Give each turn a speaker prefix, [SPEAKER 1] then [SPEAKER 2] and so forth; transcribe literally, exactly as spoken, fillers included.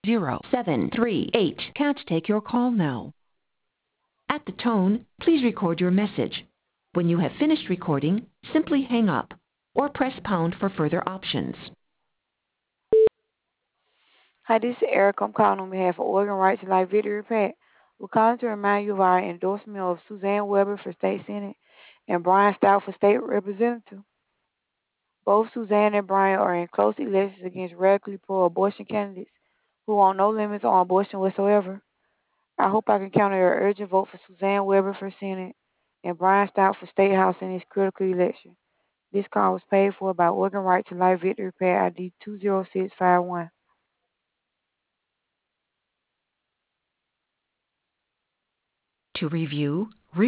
[SPEAKER 1] zero seven three eight can't take your call now. At the tone, please record your message. When you have finished recording, simply hang up or press pound for further options.
[SPEAKER 2] Hi, this is Eric. I'm calling on behalf of Organ Rights and Life Victory PAC. We're calling to remind you of our endorsement of Suzanne Weber for State Senate and Brian Stout for State Representative. Both Suzanne and Brian are in close elections against radically pro-abortion candidates who want no limits on abortion whatsoever. I hope I can count on your urgent vote for Suzanne Weber for Senate and Brian Stout for State House in this critical election. This call was paid for by Organ Rights and Life Victory PAC I D two zero six five one.
[SPEAKER 1] To review,